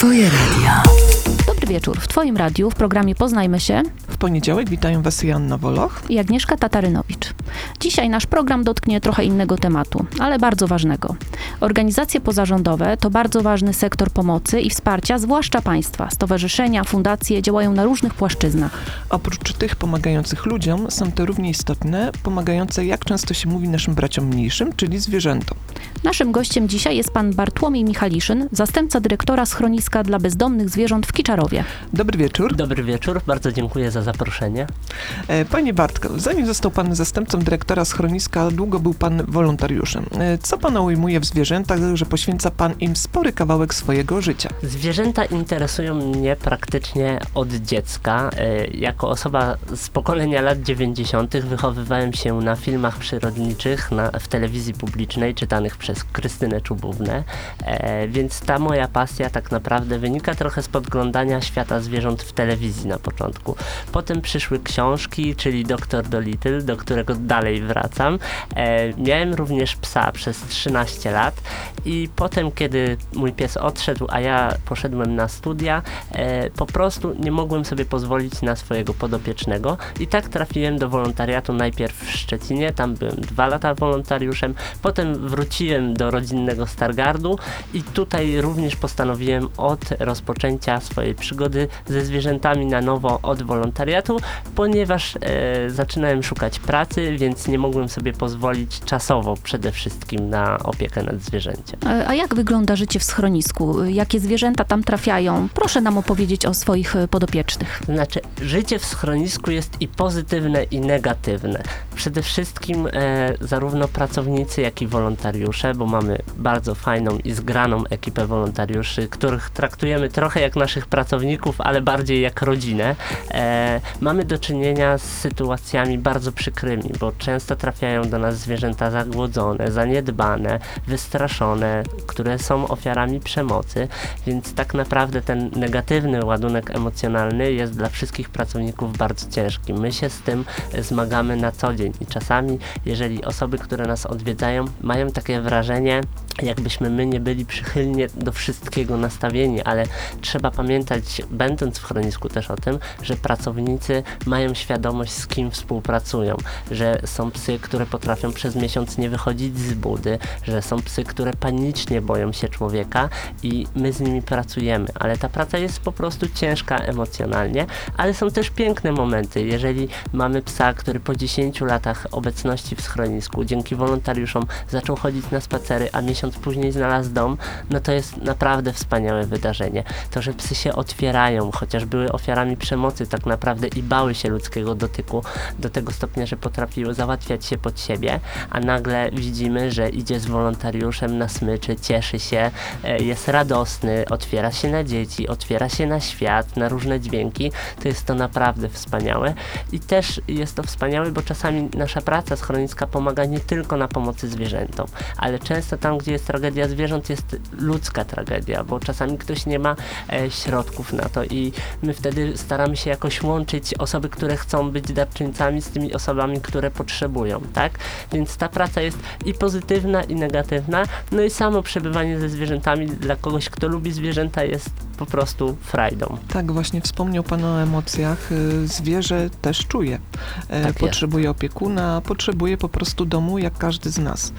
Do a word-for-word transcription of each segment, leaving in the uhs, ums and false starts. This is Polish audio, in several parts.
Twoje radio. Dobry wieczór. W Twoim radiu, w programie Poznajmy się. W poniedziałek witają Was Joanna Woloch I Agnieszka Tatarynowicz. Dzisiaj nasz program dotknie trochę innego tematu, ale bardzo ważnego. Organizacje pozarządowe to bardzo ważny sektor pomocy i wsparcia, zwłaszcza państwa. Stowarzyszenia, fundacje działają na różnych płaszczyznach. Oprócz tych pomagających ludziom, są te równie istotne, pomagające, jak często się mówi, naszym braciom mniejszym, czyli zwierzętom. Naszym gościem dzisiaj jest pan Bartłomiej Michaliszyn, zastępca dyrektora schroniska dla bezdomnych zwierząt w Kiczarowie. Dobry wieczór. Dobry wieczór, bardzo dziękuję za zaproszenie. Panie Bartko, zanim został pan zastępcą dyrektora schroniska, długo był pan wolontariuszem. Co pana ujmuje w zwierzętach, że poświęca pan im spory kawałek swojego życia? Zwierzęta interesują mnie praktycznie od dziecka. Jako osoba z pokolenia lat dziewięćdziesiątych wychowywałem się na filmach przyrodniczych na, w telewizji publicznej, czytanych przez Krystynę Czubównę, e, więc ta moja pasja tak naprawdę wynika trochę z podglądania świata zwierząt w telewizji na początku. Potem przyszły książki, czyli doktor Dolittle, do którego dalej wracam. E, miałem również psa przez trzynaście lat i potem, kiedy mój pies odszedł, a ja poszedłem na studia, e, po prostu nie mogłem sobie pozwolić na swojego podopiecznego i tak trafiłem do wolontariatu najpierw w Szczecinie, tam byłem dwa lata wolontariuszem, potem wróciłem do rodzinnego Stargardu i tutaj również postanowiłem od rozpoczęcia swojej przygody ze zwierzętami na nowo od wolontariatu, ponieważ e, zaczynałem szukać pracy, więc nie mogłem sobie pozwolić czasowo przede wszystkim na opiekę nad zwierzęciem. A jak wygląda życie w schronisku? Jakie zwierzęta tam trafiają? Proszę nam opowiedzieć o swoich podopiecznych. Znaczy, życie w schronisku jest i pozytywne, i negatywne. Przede wszystkim e, zarówno pracownicy, jak i wolontariusze, bo mamy bardzo fajną i zgraną ekipę wolontariuszy, których traktujemy trochę jak naszych pracowników, ale bardziej jak rodzinę. E, mamy do czynienia z sytuacjami bardzo przykrymi, bo często trafiają do nas zwierzęta zagłodzone, zaniedbane, wystraszone, które są ofiarami przemocy, więc tak naprawdę ten negatywny ładunek emocjonalny jest dla wszystkich pracowników bardzo ciężki. My się z tym zmagamy na co dzień i czasami, jeżeli osoby, które nas odwiedzają, mają takie wrażenie, jakbyśmy my nie byli przychylnie do wszystkiego nastawieni, ale trzeba pamiętać, będąc w schronisku też o tym, że pracownicy mają świadomość, z kim współpracują, że są psy, które potrafią przez miesiąc nie wychodzić z budy, że są psy, które panicznie boją się człowieka i my z nimi pracujemy, ale ta praca jest po prostu ciężka emocjonalnie, ale są też piękne momenty, jeżeli mamy psa, który po dziesięciu latach obecności w schronisku dzięki wolontariuszom zaczął chodzić na spacery, a miesiąc później znalazł dom, no to jest naprawdę wspaniałe wydarzenie. To, że psy się otwierają, chociaż były ofiarami przemocy tak naprawdę i bały się ludzkiego dotyku do tego stopnia, że potrafiły załatwiać się pod siebie, a nagle widzimy, że idzie z wolontariuszem na smyczy, cieszy się, jest radosny, otwiera się na dzieci, otwiera się na świat, na różne dźwięki, to jest to naprawdę wspaniałe i też jest to wspaniałe, bo czasami nasza praca schroniska pomaga nie tylko na pomocy zwierzętom, ale często tam, gdzie jest tragedia zwierząt, jest ludzka tragedia, bo czasami ktoś nie ma e, środków na to i my wtedy staramy się jakoś łączyć osoby, które chcą być darczyńcami z tymi osobami, które potrzebują, tak? Więc ta praca jest i pozytywna, i negatywna, no i samo przebywanie ze zwierzętami dla kogoś, kto lubi zwierzęta, jest po prostu frajdą. Tak, właśnie wspomniał pan o emocjach. Zwierzę też czuje. Tak potrzebuje opiekuna, potrzebuje po prostu domu, jak każdy z nas.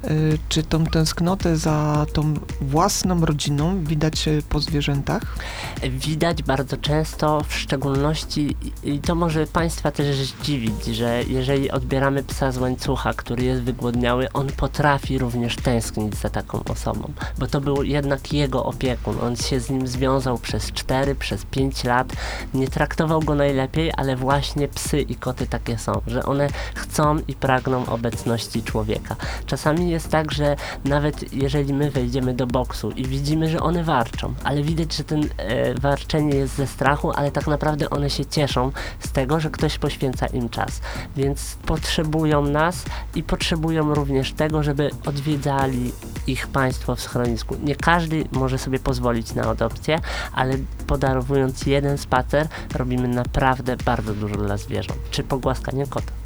Czy tą tęsknotę za tą własną rodziną widać po zwierzętach? Widać bardzo często, w szczególności, i to może państwa też zdziwić, że jeżeli odbieramy psa z łańcucha, który jest wygłodniały, on potrafi również tęsknić za taką osobą, bo to był jednak jego opiekun. On się z nim związał przez cztery, przez pięć lat, nie traktował go najlepiej, ale właśnie psy i koty takie są, że one chcą i pragną obecności człowieka. Czasami jest tak, że nawet jeżeli my wejdziemy do boksu i widzimy, że one warczą, ale widać, że ten e, warczenie jest ze strachu, ale tak naprawdę one się cieszą z tego, że ktoś poświęca im czas. Więc potrzebują nas i potrzebują również tego, żeby odwiedzali ich państwo w schronisku. Nie każdy może sobie pozwolić na adopcję, ale podarowując jeden spacer, robimy naprawdę bardzo dużo dla zwierząt. Czy pogłaskanie kota.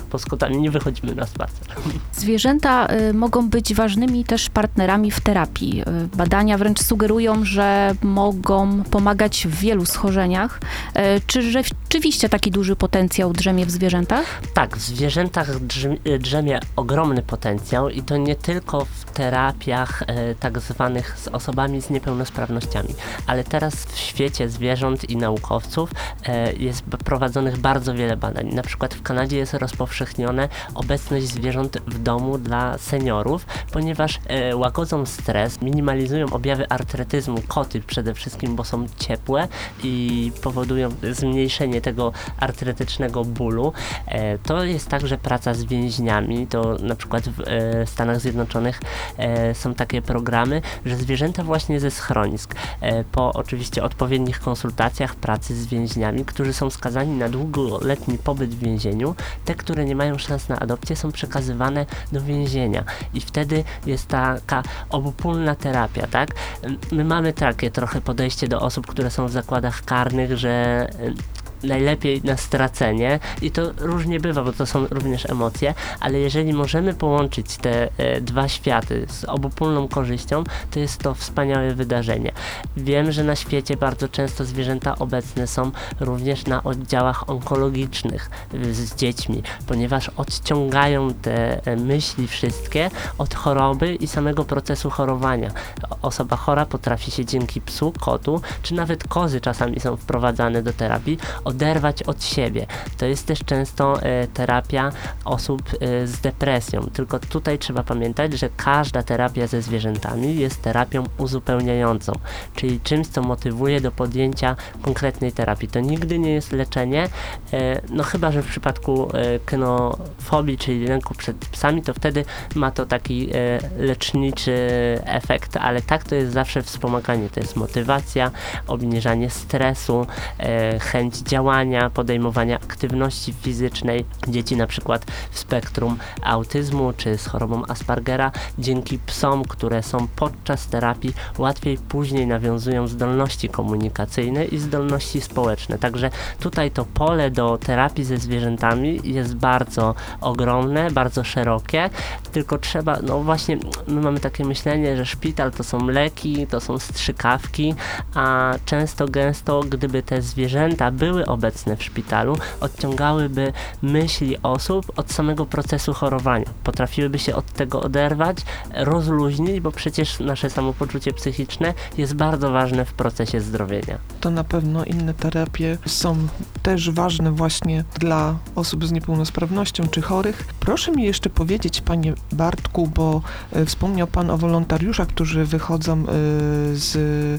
bo z kotami nie wychodzimy na spacer. Zwierzęta y, mogą być ważnymi też partnerami w terapii. Y, badania wręcz sugerują, że mogą pomagać w wielu schorzeniach. Y, czy rzeczywiście taki duży potencjał drzemie w zwierzętach? Tak, w zwierzętach drzemie, drzemie ogromny potencjał i to nie tylko w terapiach e, tak zwanych z osobami z niepełnosprawnościami, ale teraz w świecie zwierząt i naukowców e, jest b- prowadzonych bardzo wiele badań. Na przykład w Kanadzie jest rozpowszechnione obecność zwierząt w domu dla seniorów, ponieważ e, łagodzą stres, minimalizują objawy artretyzmu, koty przede wszystkim, bo są ciepłe i powodują zmniejszenie tego artretycznego bólu. E, to jest także praca z więźniami, to na przykład w e, Stanach Zjednoczonych e, są takie programy, że zwierzęta właśnie ze schronisk, e, po oczywiście odpowiednich konsultacjach, pracy z więźniami, którzy są skazani na długoletni pobyt w więzieniu, te, które nie mają szans na adopcję, są przekazywane do więzienia i wtedy jest taka obopólna terapia, tak? My mamy takie trochę podejście do osób, które są w zakładach karnych, że e, najlepiej na stracenie i to różnie bywa, bo to są również emocje, ale jeżeli możemy połączyć te e, dwa światy z obopólną korzyścią, to jest to wspaniałe wydarzenie. Wiem, że na świecie bardzo często zwierzęta obecne są również na oddziałach onkologicznych y, z dziećmi, ponieważ odciągają te e, myśli wszystkie od choroby i samego procesu chorowania. Osoba chora potrafi się dzięki psu, kotu, czy nawet kozy czasami są wprowadzane do terapii, oderwać od siebie. To jest też często e, terapia osób e, z depresją, tylko tutaj trzeba pamiętać, że każda terapia ze zwierzętami jest terapią uzupełniającą, czyli czymś, co motywuje do podjęcia konkretnej terapii. To nigdy nie jest leczenie, e, no chyba, że w przypadku e, kynofobii, czyli lęku przed psami, to wtedy ma to taki e, leczniczy efekt, ale tak to jest zawsze wspomaganie, to jest motywacja, obniżanie stresu, e, chęć działania, działania, podejmowania aktywności fizycznej. Dzieci na przykład w spektrum autyzmu czy z chorobą Aspergera dzięki psom, które są podczas terapii, łatwiej później nawiązują zdolności komunikacyjne i zdolności społeczne. Także tutaj to pole do terapii ze zwierzętami jest bardzo ogromne, bardzo szerokie, tylko trzeba, no właśnie, my mamy takie myślenie, że szpital to są leki, to są strzykawki, a często, gęsto, gdyby te zwierzęta były obecne w szpitalu, odciągałyby myśli osób od samego procesu chorowania. Potrafiłyby się od tego oderwać, rozluźnić, bo przecież nasze samopoczucie psychiczne jest bardzo ważne w procesie zdrowienia. To na pewno inne terapie są też ważne właśnie dla osób z niepełnosprawnością czy chorych. Proszę mi jeszcze powiedzieć, panie Bartku, bo e, wspomniał pan o wolontariuszach, którzy wychodzą e, z,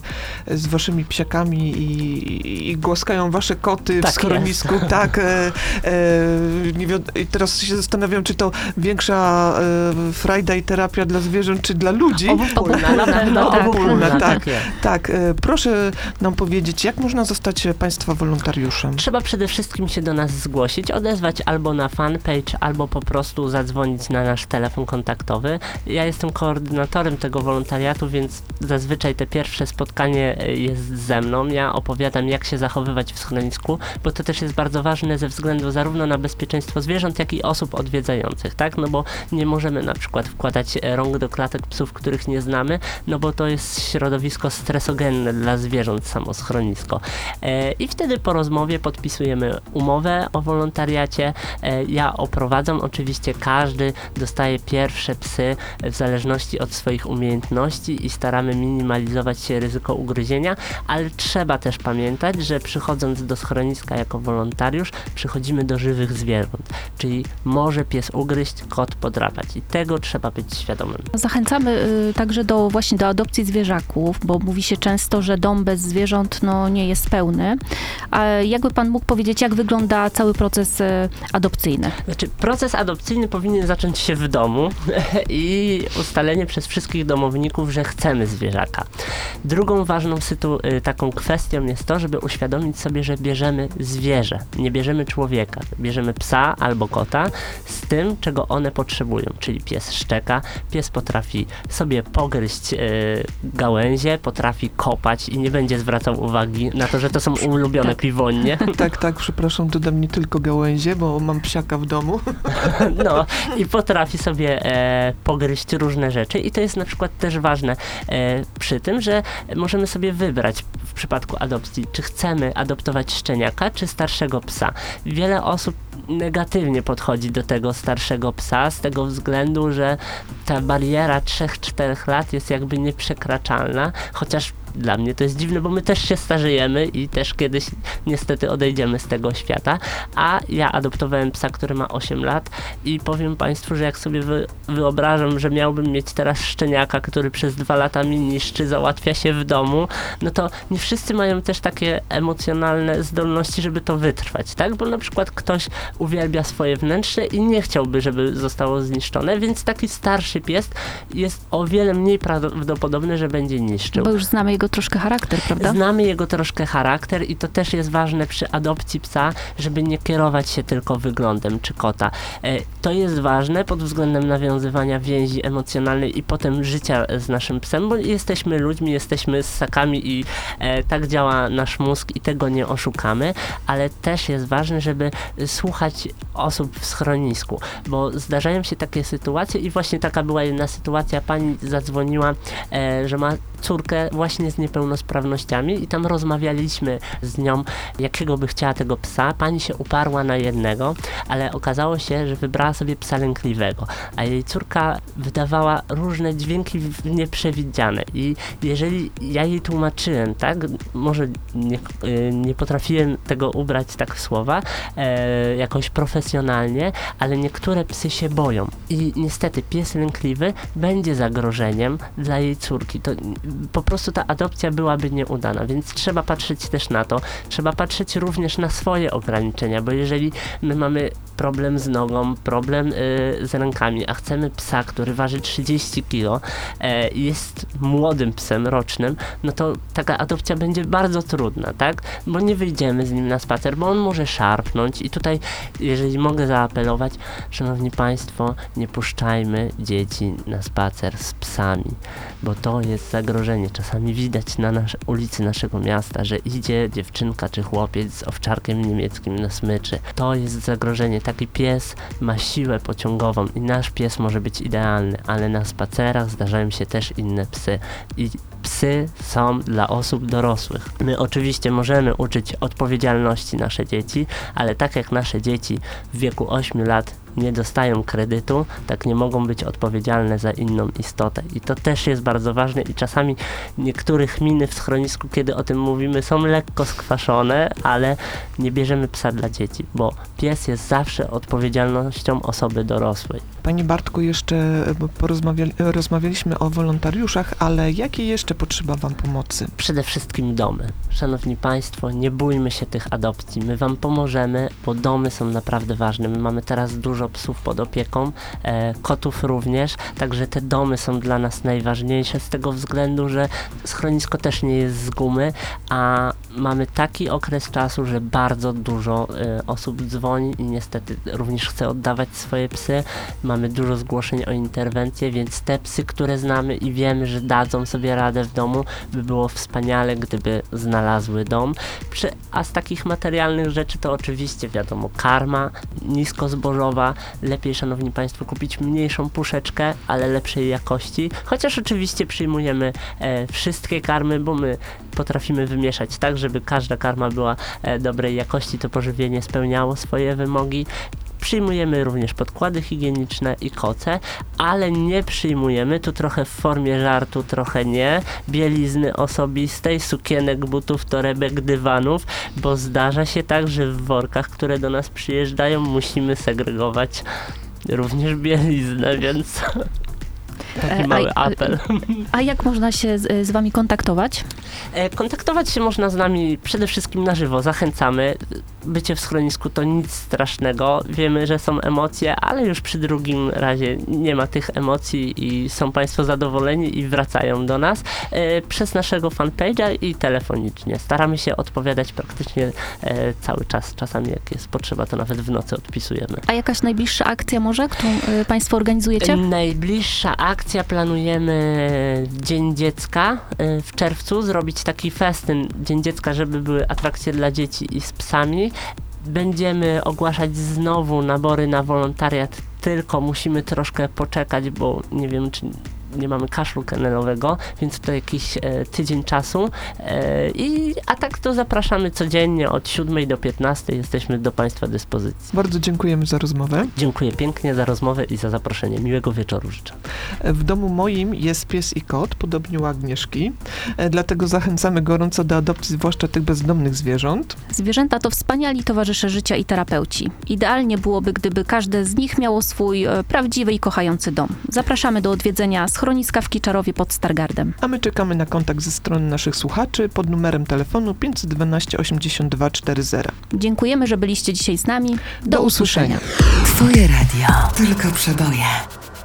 z waszymi psiakami i, i głaskają wasze koty Tak w schronisku. jest. Tak. E, e, nie wi- I teraz się zastanawiam, czy to większa e, frajda i terapia dla zwierząt, czy dla ludzi. Obopólna, na pewno tak. obopólna, Tak. tak jest. Tak, e, proszę nam powiedzieć, jak można zostać państwa wolontariuszem? Trzeba przede wszystkim się do nas zgłosić, odezwać albo na fanpage, albo po prostu zadzwonić na nasz telefon kontaktowy. Ja jestem koordynatorem tego wolontariatu, więc zazwyczaj te pierwsze spotkanie jest ze mną. Ja opowiadam, jak się zachowywać w schronisku, bo to też jest bardzo ważne ze względu zarówno na bezpieczeństwo zwierząt, jak i osób odwiedzających, tak? No bo nie możemy na przykład wkładać rąk do klatek psów, których nie znamy, no bo to jest środowisko stresogenne dla zwierząt, samo schronisko. E, I wtedy po rozmowie podpisujemy umowę o wolontariacie. E, ja oprowadzam, oczywiście każdy dostaje pierwsze psy w zależności od swoich umiejętności i staramy minimalizować się ryzyko ugryzienia, ale trzeba też pamiętać, że przychodząc do schroniska jako wolontariusz, przychodzimy do żywych zwierząt, czyli może pies ugryźć, kot podrapać i tego trzeba być świadomym. Zachęcamy y, także do właśnie do adopcji zwierzaków, bo mówi się często, że dom bez zwierząt no, nie jest pełny. A jakby pan mógł powiedzieć, jak wygląda cały proces y, adopcyjny? Znaczy, proces adopcyjny powinien zacząć się w domu i ustalenie przez wszystkich domowników, że chcemy zwierzaka. Drugą ważną sytu- taką kwestią jest to, żeby uświadomić sobie, że bierzemy bierzemy zwierzę, nie bierzemy człowieka, bierzemy psa albo kota z tym, czego one potrzebują, czyli pies szczeka, pies potrafi sobie pogryźć yy, gałęzie, potrafi kopać i nie będzie zwracał uwagi na to, że to są ulubione piwonnie. Tak, tak, przepraszam, dodam nie tylko gałęzie, bo mam psiaka w domu. No i potrafi sobie e, pogryźć różne rzeczy i to jest na przykład też ważne e, przy tym, że możemy sobie wybrać w przypadku adopcji, czy chcemy adoptować szczeniaka, czy starszego psa. Wiele osób negatywnie podchodzi do tego starszego psa z tego względu, że ta bariera trzech czterech lat jest jakby nieprzekraczalna, chociaż dla mnie to jest dziwne, bo my też się starzejemy i też kiedyś niestety odejdziemy z tego świata, a ja adoptowałem psa, który ma osiem lat i powiem Państwu, że jak sobie wy, wyobrażam, że miałbym mieć teraz szczeniaka, który przez dwa lata mi niszczy, załatwia się w domu, no to nie wszyscy mają też takie emocjonalne zdolności, żeby to wytrwać, tak? Bo na przykład ktoś uwielbia swoje wnętrze i nie chciałby, żeby zostało zniszczone, więc taki starszy pies jest o wiele mniej prawdopodobny, że będzie niszczył. Bo już znamy jego troszkę charakter, prawda? Znamy jego troszkę charakter i to też jest ważne przy adopcji psa, żeby nie kierować się tylko wyglądem czy kota. E, to jest ważne pod względem nawiązywania więzi emocjonalnej i potem życia z naszym psem, bo jesteśmy ludźmi, jesteśmy ssakami i e, tak działa nasz mózg i tego nie oszukamy, ale też jest ważne, żeby słuchać osób w schronisku, bo zdarzają się takie sytuacje i właśnie taka była jedna sytuacja, pani zadzwoniła, e, że ma córkę właśnie z niepełnosprawnościami i tam rozmawialiśmy z nią, jakiego by chciała tego psa. Pani się uparła na jednego, ale okazało się, że wybrała sobie psa lękliwego, a jej córka wydawała różne dźwięki nieprzewidziane i jeżeli ja jej tłumaczyłem, tak, może nie, nie potrafiłem tego ubrać tak w słowa, e, jakoś profesjonalnie, ale niektóre psy się boją i niestety pies lękliwy będzie zagrożeniem dla jej córki. To po prostu ta adopcja byłaby nieudana, więc trzeba patrzeć też na to, trzeba patrzeć również na swoje ograniczenia, bo jeżeli my mamy problem z nogą, problem y, z rękami, a chcemy psa, który waży trzydzieści kilo, e, jest młodym psem rocznym, no to taka adopcja będzie bardzo trudna, tak? Bo nie wyjdziemy z nim na spacer, bo on może szarpnąć i tutaj, jeżeli mogę zaapelować, szanowni państwo, nie puszczajmy dzieci na spacer z psami, bo to jest zagrożenie. Czasami widać na nasz, ulicy naszego miasta, że idzie dziewczynka czy chłopiec z owczarkiem niemieckim na smyczy. To jest zagrożenie. Taki pies ma siłę pociągową i nasz pies może być idealny, ale na spacerach zdarzają się też inne psy i psy są dla osób dorosłych. My oczywiście możemy uczyć odpowiedzialności nasze dzieci, ale tak jak nasze dzieci w wieku ośmiu lat nie dostają kredytu, tak nie mogą być odpowiedzialne za inną istotę. I to też jest bardzo ważne i czasami niektórych miny w schronisku, kiedy o tym mówimy, są lekko skwaszone, ale nie bierzemy psa dla dzieci, bo pies jest zawsze odpowiedzialnością osoby dorosłej. Panie Bartku, jeszcze porozmawiali, rozmawialiśmy o wolontariuszach, ale jakie jeszcze potrzeba wam pomocy? Przede wszystkim domy. Szanowni Państwo, nie bójmy się tych adopcji. My wam pomożemy, bo domy są naprawdę ważne. My mamy teraz dużo psów pod opieką, e, kotów również, także te domy są dla nas najważniejsze z tego względu, że schronisko też nie jest z gumy, a mamy taki okres czasu, że bardzo dużo e, osób dzwoni i niestety również chce oddawać swoje psy. Mamy dużo zgłoszeń o interwencję, więc te psy, które znamy i wiemy, że dadzą sobie radę w domu, by było wspaniale, gdyby znalazły dom. Przy, a z takich materialnych rzeczy to oczywiście wiadomo, karma niskozbożowa. Lepiej, szanowni państwo, kupić mniejszą puszeczkę, ale lepszej jakości. Chociaż oczywiście przyjmujemy e, wszystkie karmy, bo my potrafimy wymieszać tak, żeby każda karma była e, dobrej jakości, to pożywienie spełniało swoje wymogi. Przyjmujemy również podkłady higieniczne i koce, ale nie przyjmujemy, tu trochę w formie żartu, trochę nie, bielizny osobistej, sukienek, butów, torebek, dywanów, bo zdarza się tak, że w workach, które do nas przyjeżdżają, musimy segregować również bieliznę, więc... Taki E, mały a- apel. A jak można się z, z wami kontaktować? E, Kontaktować się można z nami przede wszystkim na żywo. Zachęcamy. Bycie w schronisku to nic strasznego. Wiemy, że są emocje, ale już przy drugim razie nie ma tych emocji i są Państwo zadowoleni i wracają do nas e, przez naszego fanpage'a i telefonicznie. Staramy się odpowiadać praktycznie e, cały czas. Czasami jak jest potrzeba, to nawet w nocy odpisujemy. A jakaś najbliższa akcja może, którą y, państwo organizujecie? Najbliższa akcja planujemy Dzień Dziecka y, w czerwcu, zrobić taki festyn Dzień Dziecka, żeby były atrakcje dla dzieci i z psami. Będziemy ogłaszać znowu nabory na wolontariat, tylko musimy troszkę poczekać, bo nie wiem, czy nie mamy kaszlu kennelowego, więc to jakiś e, tydzień czasu. E, i, a tak to zapraszamy codziennie od siódmej do piętnastej. Jesteśmy do Państwa dyspozycji. Bardzo dziękujemy za rozmowę. Dziękuję pięknie za rozmowę i za zaproszenie. Miłego wieczoru życzę. W domu moim jest pies i kot, podobnie u Agnieszki, e, dlatego zachęcamy gorąco do adopcji, zwłaszcza tych bezdomnych zwierząt. Zwierzęta to wspaniali towarzysze życia i terapeuci. Idealnie byłoby, gdyby każde z nich miało swój e, prawdziwy i kochający dom. Zapraszamy do odwiedzenia schroniska w Kiczarowie pod Stargardem. A my czekamy na kontakt ze strony naszych słuchaczy pod numerem telefonu pięć jeden dwa osiemdziesiąt dwa czterdzieści. Dziękujemy, że byliście dzisiaj z nami. Do, Do usłyszenia. usłyszenia. Twoje radio. Tylko przeboje.